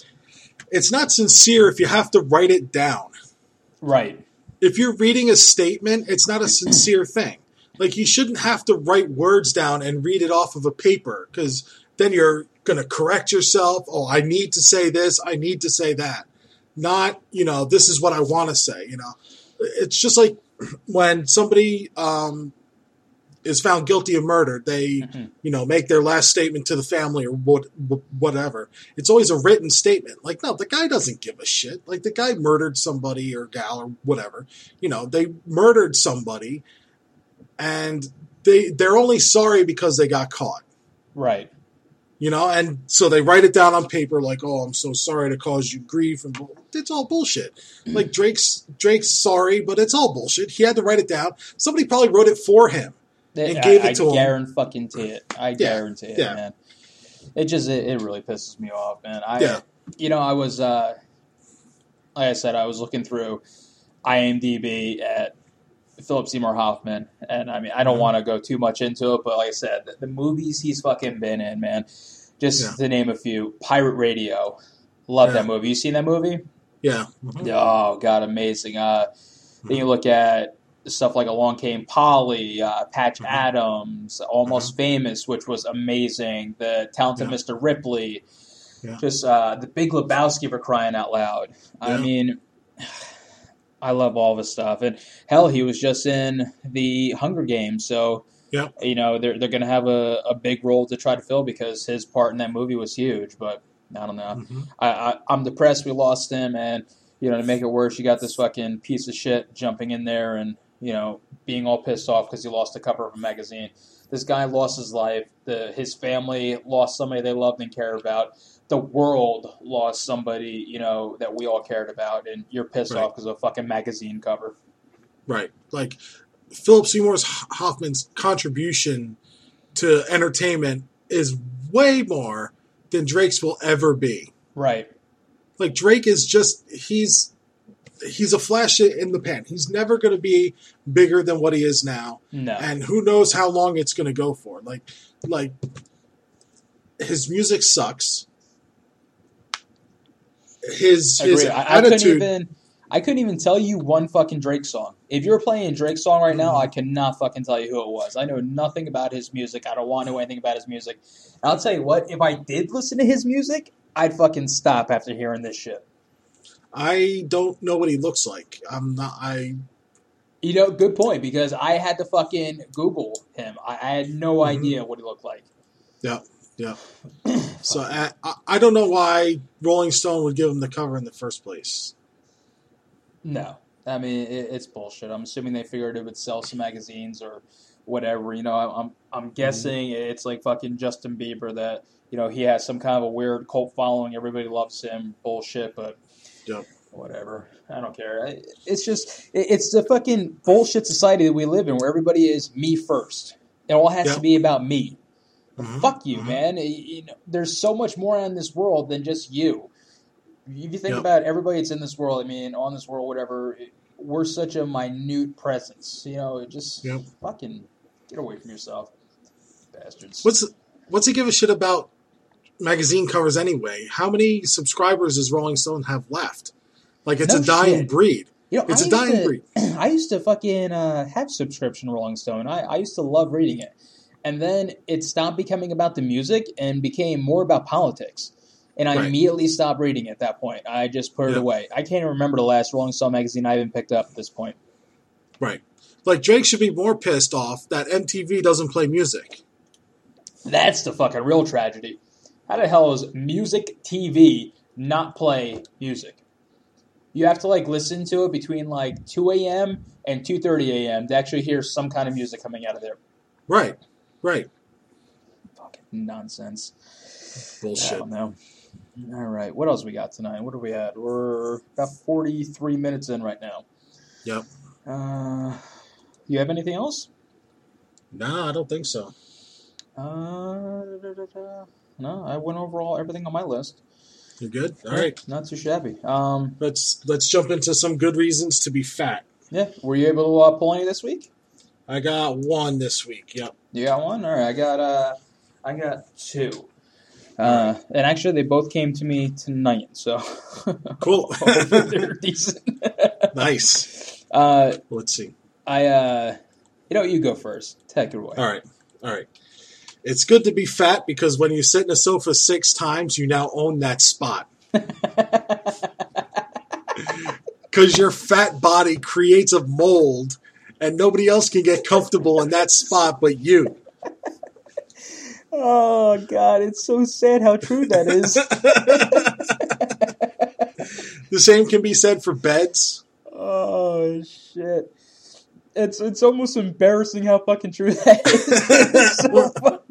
it's not sincere if you have to write it down. Right. If you're reading a statement, it's not a sincere thing. Like, you shouldn't have to write words down and read it off of a paper because then you're going to correct yourself. Oh, I need to say this. I need to say that. Not, you know, this is what I want to say, you know. It's just like when somebody, um, is found guilty of murder, they, mm-hmm. you know, make their last statement to the family or what, whatever. It's always a written statement. Like, no, the guy doesn't give a shit. Like, the guy murdered somebody or gal or whatever. You know, they murdered somebody, and they they're only sorry because they got caught. Right. You know, and so they write it down on paper like, oh, I'm so sorry to cause you grief. And it's all bullshit. Like, Drake's Drake's sorry, but it's all bullshit. He had to write it down. Somebody probably wrote it for him. And I, gave it to I him. guarantee it. I guarantee yeah, it, yeah. man. It just it, it really pisses me off, man. I, yeah. You know, I was uh, like I said, I was looking through IMDb at Philip Seymour Hoffman, and I mean, I don't mm-hmm. want to go too much into it, but like I said, the, the movies he's fucking been in, man. Just yeah. to name a few, Pirate Radio, love yeah. that movie. You seen that movie? Yeah. Mm-hmm. Oh God, amazing. Uh, mm-hmm. Then you look at stuff like Along Came Polly, uh, Patch mm-hmm. Adams, Almost mm-hmm. Famous, which was amazing. The Talented yeah. Mister Ripley, yeah. just uh, The Big Lebowski, for crying out loud. Yeah. I mean, I love all this stuff, and hell, he was just in the Hunger Games, so yeah. you know they're they're going to have a, a big role to try to fill because his part in that movie was huge. But I don't know. Mm-hmm. I, I I'm depressed we lost him, and you know to make it worse, you got this fucking piece of shit jumping in there and. You know, being all pissed off because he lost the cover of a magazine. This guy lost his life. The, his family lost somebody they loved and cared about. The world lost somebody, you know, that we all cared about. And you're pissed right. off because of a fucking magazine cover. Right. Like, Philip Seymour Hoffman's contribution to entertainment is way more than Drake's will ever be. Right. Like, Drake is just, he's... He's a flash in the pan. He's never going to be bigger than what he is now. No. And who knows how long it's going to go for. Like, like his music sucks. His, his I, I attitude. Couldn't even, I couldn't even tell you one fucking Drake song. If you're playing a Drake song right now, mm-hmm. I cannot fucking tell you who it was. I know nothing about his music. I don't want to know anything about his music. And I'll tell you what, if I did listen to his music, I'd fucking stop after hearing this shit. I don't know what he looks like. I'm not. I. You know, good point because I had to fucking Google him. I, I had no mm-hmm. idea what he looked like. Yeah, yeah. So I, I don't know why Rolling Stone would give him the cover in the first place. No, I mean it, it's bullshit. I'm assuming they figured it would sell some magazines or whatever. You know, I'm I'm guessing mm-hmm. it's like fucking Justin Bieber that you know he has some kind of a weird cult following. Everybody loves him. Bullshit, but. Yep. Whatever. I don't care. It's just, it's the fucking bullshit society that we live in where everybody is me first. It all has yep. to be about me. Mm-hmm. Fuck you, mm-hmm. man. You know, there's so much more in this world than just you. If you think yep. about everybody that's in this world, I mean, on this world, whatever, we're such a minute presence. You know, just yep. fucking get away from yourself. Bastards. What's, what's he give a shit about magazine covers anyway? How many subscribers does Rolling Stone have left? Like, it's no a dying shit. breed. You know, it's I a dying to, breed. I used to fucking uh, have subscription to Rolling Stone. I, I used to love reading it. And then it stopped becoming about the music and became more about politics. And I right. immediately stopped reading it at that point. I just put it yeah. away. I can't even remember the last Rolling Stone magazine I even picked up at this point. Right. Like, Drake should be more pissed off that M T V doesn't play music. That's the fucking real tragedy. How the hell is music T V not play music? You have to, like, listen to it between, like, two a.m. and two thirty a.m. to actually hear some kind of music coming out of there. Right, right. Fucking nonsense. Bullshit. I don't know. All right, what else we got tonight? What do we had? We're about forty-three minutes in right now. Yep. Uh, you have anything else? No, I don't think so. Uh, da, da, da. No, I went over all everything on my list. You're good? All right. Not too shabby. Um, let's let's jump into some good reasons to be fat. Yeah. Were you able to uh, pull any this week? I got one this week. Yep. You got one? All right. I got uh, I got two. Uh, and actually, they both came to me tonight. So cool. They're decent. Nice. Uh, let's see. I uh, you know, you go first. Take it away. All right. All right. It's good to be fat because when you sit in a sofa six times, you now own that spot. Because your fat body creates a mold, and nobody else can get comfortable in that spot but you. Oh, God, it's so sad how true that is. The same can be said for beds. Oh, shit. It's it's almost embarrassing how fucking true that is. It's so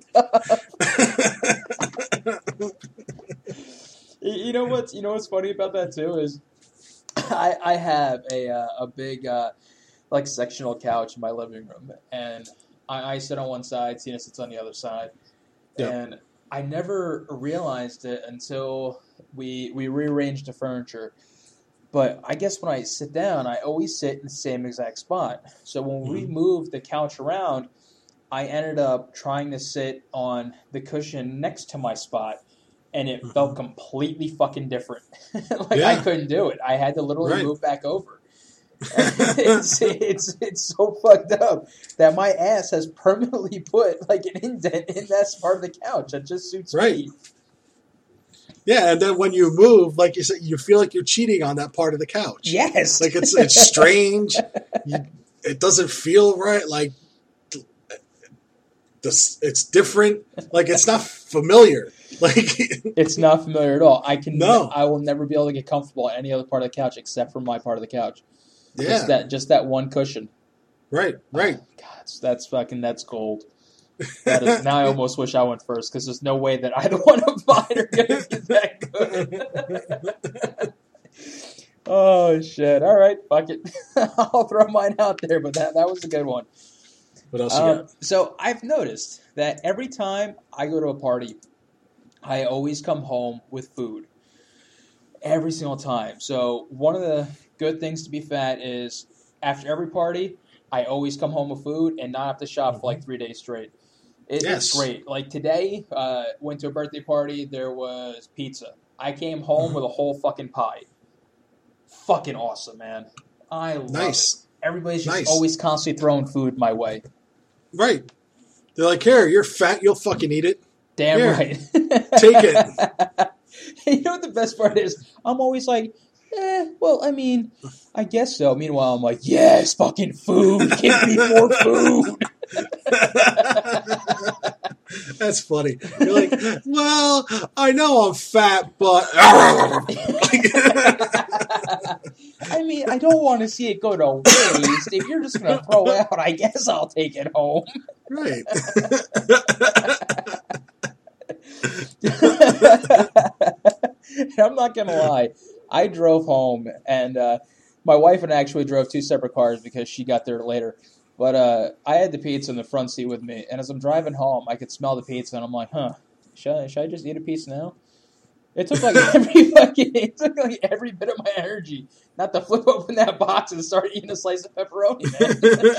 fucked up. You know what's you know what's funny about that too is I I have a uh, a big uh, like sectional couch in my living room, and I, I sit on one side, Tina sits on the other side. Yep. And I never realized it until we we rearranged the furniture. But I guess when I sit down, I always sit in the same exact spot. So when mm-hmm. we moved the couch around, I ended up trying to sit on the cushion next to my spot, and it mm-hmm. felt completely fucking different. Like yeah. I couldn't do it. I had to literally right. move back over. it's, it's it's so fucked up that my ass has permanently put like an indent in that part of the couch that just suits right. me. Yeah, and then when you move, like you said, you feel like you're cheating on that part of the couch. Yes, like it's it's strange. You, it doesn't feel right. Like this, it's different. Like it's not familiar. Like it's not familiar at all. I can no. I will never be able to get comfortable on any other part of the couch except for my part of the couch. Yeah, just that just that one cushion. Right, right. Oh, God, that's fucking that's gold. That is, now I almost wish I went first because there's no way that either one of mine are gonna be that good. Oh shit! All right, fuck it. I'll throw mine out there, but that that was a good one. What else you um, got? So I've noticed that every time I go to a party, I always come home with food. Every single time. So one of the good things to be fat is after every party, I always come home with food and not have to shop mm-hmm. for like three days straight. It, yes. It's great. Like today, uh, went to a birthday party. There was pizza. I came home mm-hmm. with a whole fucking pie. Fucking awesome, man. I love nice. it. Everybody's just nice. always constantly throwing food my way. Right. They're like, here, you're fat. You'll fucking eat it. Damn here, right. Take it. You know what the best part is? I'm always like, eh, well, I mean, I guess so. Meanwhile, I'm like, yes, fucking food. Give me more food. That's funny. You're like, well, I know I'm fat, but... I mean, I don't want to see it go to waste. If you're just going to throw it out, I guess I'll take it home. Right. I'm not going to lie. I drove home, and uh, my wife and I actually drove two separate cars because she got there later. But uh, I had the pizza in the front seat with me, and as I'm driving home, I could smell the pizza, and I'm like, huh, should I, should I just eat a piece now? It took like every fucking, it took like every bit of my energy not to flip open that box and start eating a slice of pepperoni, man.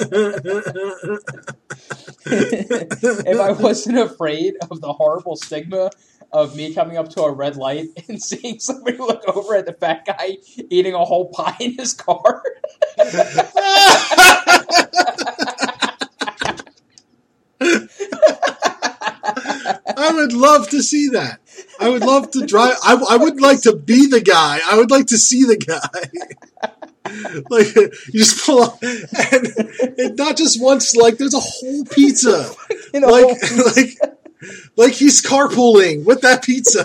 If I wasn't afraid of the horrible stigma of me coming up to a red light and seeing somebody look over at the fat guy eating a whole pie in his car. I would love to see that. I would love to drive. I, I would like to be the guy. I would like to see the guy. Like, you just pull up, and it, not just once, like, there's a whole pizza. You know, like, whole pizza. like, like he's carpooling with that pizza.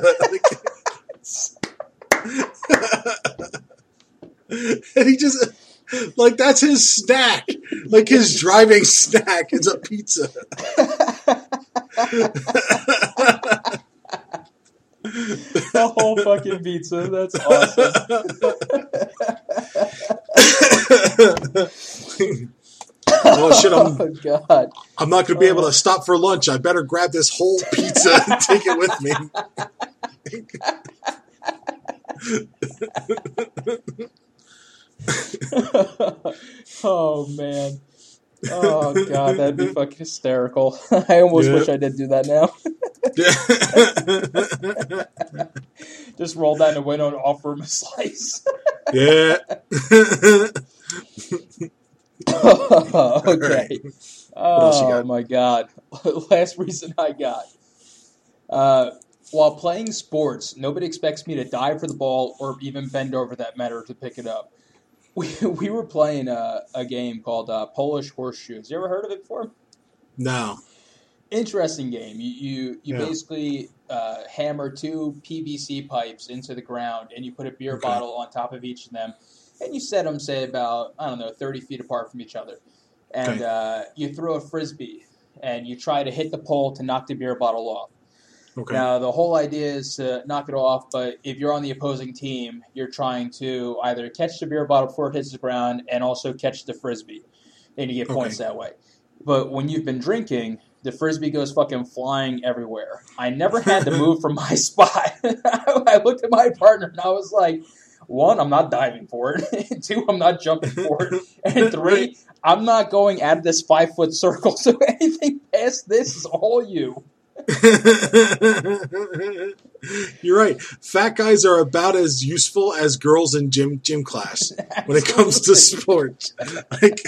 And he just, like, that's his snack. Like, his driving snack is a pizza. The whole fucking pizza. That's awesome. Oh shit! I'm, oh god! I'm not going to be able to stop for lunch. I better grab this whole pizza and take it with me. Oh man! Oh god, that'd be fucking hysterical. I almost yeah. wish I did do that now. Just roll down the window and offer him a slice. Yeah. Oh, okay. Oh my god. Last reason I got. Uh, while playing sports, nobody expects me to dive for the ball or even bend over that matter to pick it up. we we were playing a, a game called uh, Polish Horseshoes. You ever heard of it before? No. Interesting game. You you, you Yeah. basically uh, hammer two P V C pipes into the ground, and you put a beer Okay. bottle on top of each of them, and you set them, say, about, I don't know, thirty feet apart from each other. And Okay. uh, you throw a Frisbee, and you try to hit the pole to knock the beer bottle off. Okay. Now, the whole idea is to knock it off, but if you're on the opposing team, you're trying to either catch the beer bottle before it hits the ground and also catch the Frisbee, and you get points Okay. that way. But when you've been drinking, the Frisbee goes fucking flying everywhere. I never had to move from my spot. I looked at my partner, and I was like, one, I'm not diving for it. Two, I'm not jumping for it. And three, I'm not going out of this five-foot circle, so anything past this is all you. You're right. Fat guys are about as useful as girls in gym gym class when it comes to sports. Like,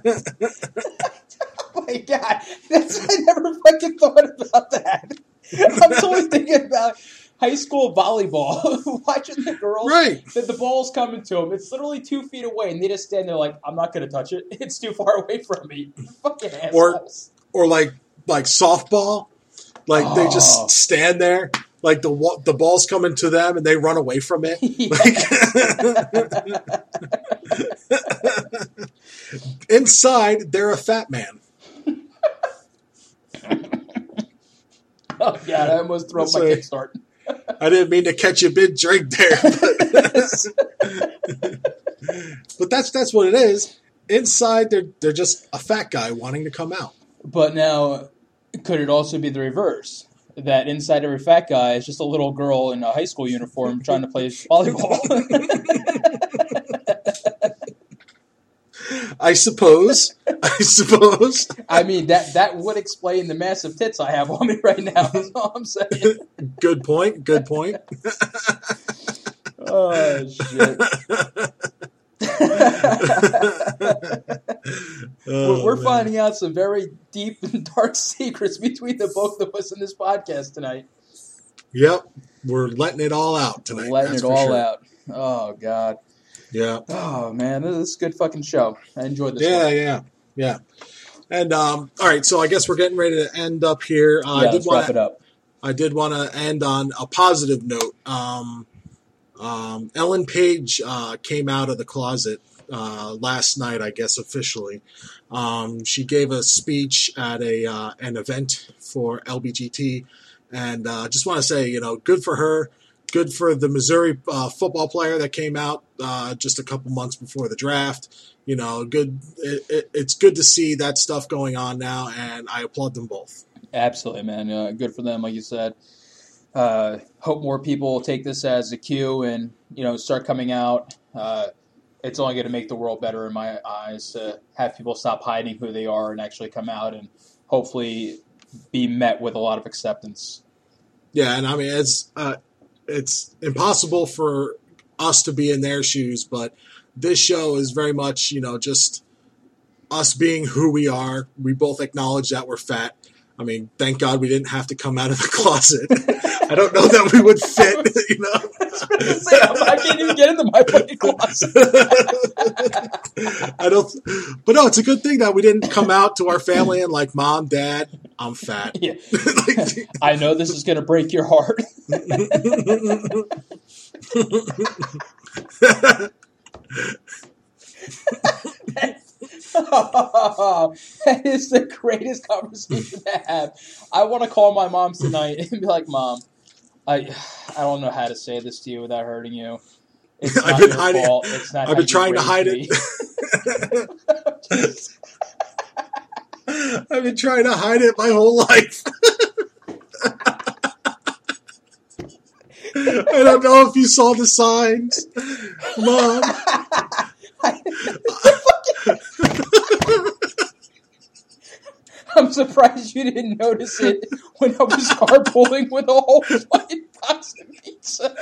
Oh my god, that's, I never fucking thought about that. I'm totally thinking about high school volleyball, watching the girls. right. The, the ball's coming to them. It's literally two feet away, and they just stand there like, I'm not going to touch it. It's too far away from me. Fucking assholes. Or like like softball. Like they Oh. just stand there, like the wa- the ball's coming to them, and they run away from it. Like, inside, they're a fat man. Oh god, I almost threw up my Sorry. kickstart. I didn't mean to catch a big drink there, but, but that's that's what it is. Inside, they're they're just a fat guy wanting to come out. But now, could it also be the reverse? That inside every fat guy is just a little girl in a high school uniform trying to play volleyball. I suppose. I suppose. I mean, that that would explain the massive tits I have on me right now. That's all I'm saying. Good point. Good point. Oh, shit. Oh, we're we're man. finding out some very deep and dark secrets between the both of us in this podcast tonight. Yep, we're letting it all out tonight. Letting that's it for all sure. out. Oh, God. Yeah, Oh, man. This is a good fucking show. I enjoyed this yeah, one. yeah, yeah. And um, all right, so I guess we're getting ready to end up here. Uh, Yeah, I did let's want wrap it to. up. I did want to end on a positive note. Um, um, Ellen Page uh, came out of the closet uh, last night, I guess officially. Um, she gave a speech at a uh, an event for L B G T, and uh, just want to say, you know, good for her. Good for the Missouri uh, football player that came out uh, just a couple months before the draft. You know, good. It, it, it's good to see that stuff going on now, and I applaud them both. Absolutely, man. Uh, good for them, like you said. Uh, hope more people will take this as a cue and, you know, start coming out. Uh, it's only going to make the world better in my eyes to have people stop hiding who they are and actually come out and hopefully be met with a lot of acceptance. Yeah, and I mean, it's uh, it's impossible for us to be in their shoes, but this show is very much, you know, just us being who we are. We both acknowledge that we're fat. I mean, thank God we didn't have to come out of the closet. I don't know that we would fit, you know. Say, I can't even get into my fucking closet. I don't, but no, it's a good thing that we didn't come out to our family and like, Mom, Dad, I'm fat. Yeah. Like, I know this is going to break your heart. Oh, that is the greatest conversation to have. I want to call my mom tonight and be like, Mom, I I don't know how to say this to you without hurting you. It's not I've been your hiding- fault. It's not I've how been you trying to raised hide me. it. I've been trying to hide it my whole life. I don't know if you saw the signs, Mom. I'm surprised you didn't notice it when I was carpooling with a whole fucking box of pizza.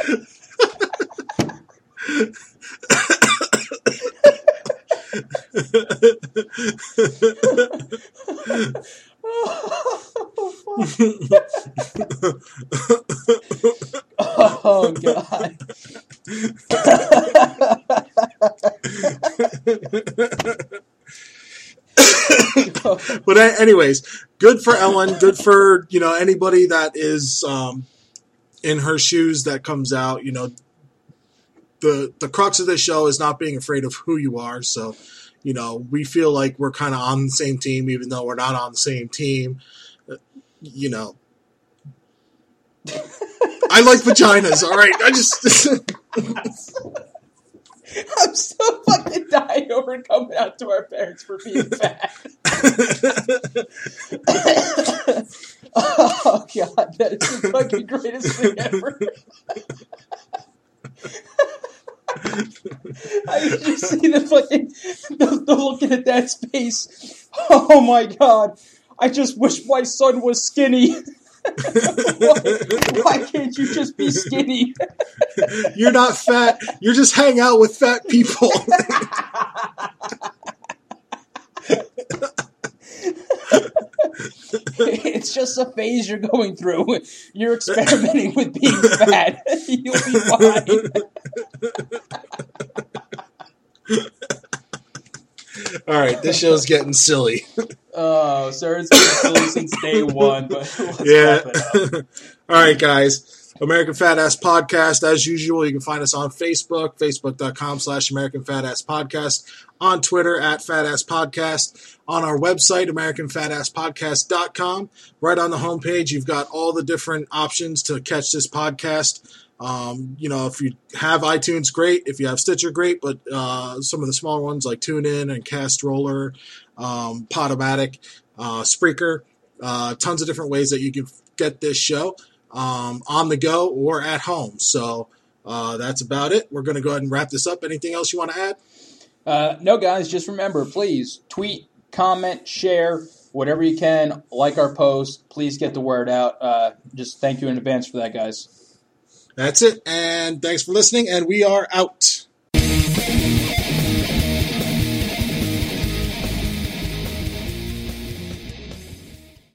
Oh, fuck. Oh, God. But anyways, good for Ellen. Good for, you know, anybody that is um, in her shoes that comes out. You know, the the crux of this show is not being afraid of who you are. So, you know, we feel like we're kind of on the same team, even though we're not on the same team. You know, I like vaginas. All right, I just. I'm so fucking dying over coming out to our parents for being fat. Oh god, that is the fucking greatest thing ever. I just see the fucking the, the looking at that face. Oh my god! I just wish my son was skinny. why, why can't you just be skinny? You're not fat. You just hang out with fat people. It's just a phase you're going through. You're experimenting with being fat. You'll be fine. All right, this show's getting silly. Oh, sir, it's been silly since day one, but let's yeah. wrap it up. All right, guys. American Fat Ass Podcast. As usual, you can find us on Facebook, facebook.com slash American Fat Ass Podcast, on Twitter at Fat Ass Podcast, on our website, american fat ass podcast dot com. Right on the homepage, you've got all the different options to catch this podcast. Um, you know, if you have iTunes, great. If you have Stitcher, great. But uh, some of the smaller ones like TuneIn and Castroller, um, Podomatic, uh, Spreaker, uh, tons of different ways that you can get this show um, on the go or at home. So uh, that's about it. We're going to go ahead and wrap this up. Anything else you want to add? Uh, no, guys, just remember, please tweet, comment, share, whatever you can. Like our post. Please get the word out. Uh, just thank you in advance for that, guys. That's it, and thanks for listening, and we are out.